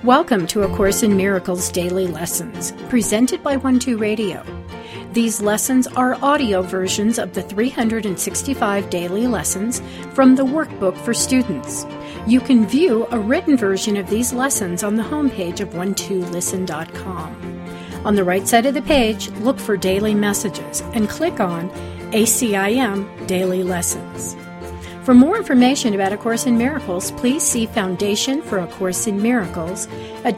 Welcome to A Course in Miracles Daily Lessons, presented by 12 Radio. These lessons are audio versions of the 365 daily lessons from the workbook for students. You can view a written version of these lessons on the homepage of 12listen.com. On the right side of the page, look for Daily Messages and click on ACIM Daily Lessons. For more information about A Course in Miracles, please see Foundation for A Course in Miracles at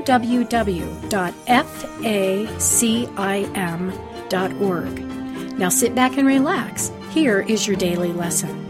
www.facim.org. Now sit back and relax. Here is your daily lesson.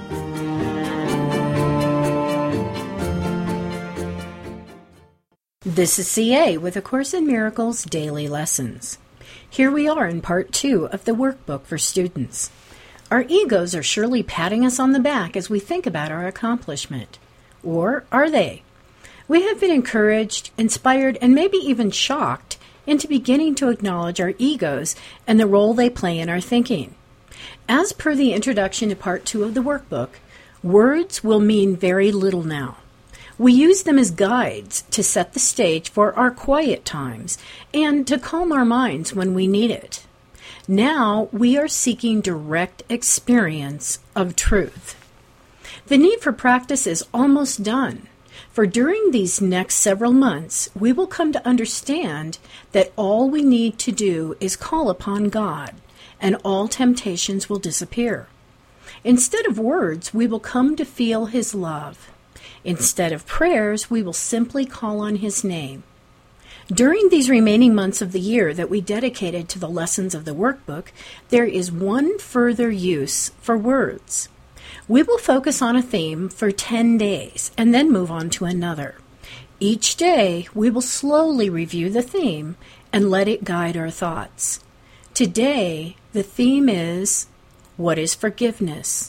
This is CA with A Course in Miracles Daily Lessons. Here we are in part 2 of the workbook for students. Our egos are surely patting us on the back as we think about our accomplishment. Or are they? We have been encouraged, inspired, and maybe even shocked into beginning to acknowledge our egos and the role they play in our thinking. As per the introduction to part 2 of the workbook, words will mean very little now. We use them as guides to set the stage for our quiet times and to calm our minds when we need it. Now we are seeking direct experience of truth. The need for practice is almost done, for during these next several months, we will come to understand that all we need to do is call upon God, and all temptations will disappear. Instead of words, we will come to feel His love. Instead of prayers, we will simply call on His name. During these remaining months of the year that we dedicated to the lessons of the workbook, there is one further use for words. We will focus on a theme for 10 days and then move on to another. Each day, we will slowly review the theme and let it guide our thoughts. Today, the theme is, what is forgiveness?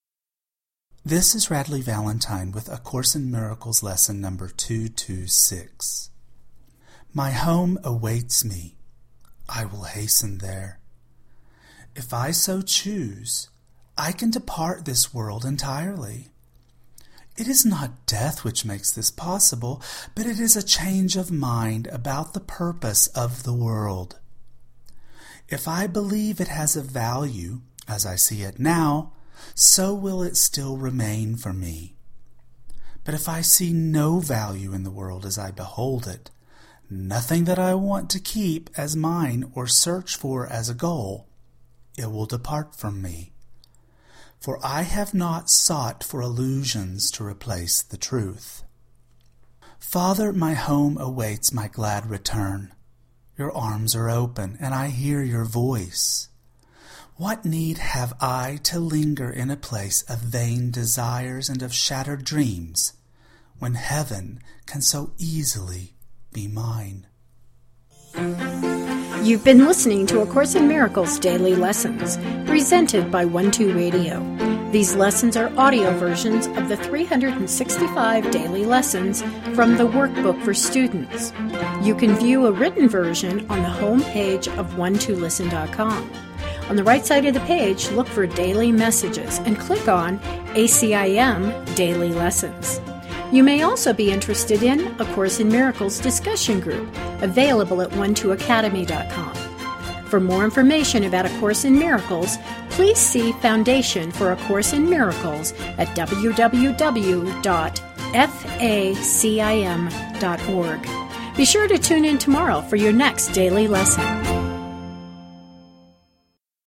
This is Radley Valentine with A Course in Miracles lesson number 226. My home awaits me. I will hasten there. If I so choose, I can depart this world entirely. It is not death which makes this possible, but it is a change of mind about the purpose of the world. If I believe it has a value, as I see it now, so will it still remain for me. But if I see no value in the world as I behold it, nothing that I want to keep as mine or search for as a goal, it will depart from me. For I have not sought for illusions to replace the truth. Father, my home awaits my glad return. Your arms are open, and I hear your voice. What need have I to linger in a place of vain desires and of shattered dreams, when heaven can so easily be mine? You've been listening to A Course in Miracles Daily Lessons, presented by 12 Radio. These lessons are audio versions of the 365 daily lessons from the workbook for students. You can view a written version on the home page of 12listen.com. On the right side of the page, look for Daily Messages and click on ACIM Daily Lessons. You may also be interested in A Course in Miracles discussion group, available at 12academy.com. For more information about A Course in Miracles, please see Foundation for A Course in Miracles at www.facim.org. Be sure to tune in tomorrow for your next daily lesson.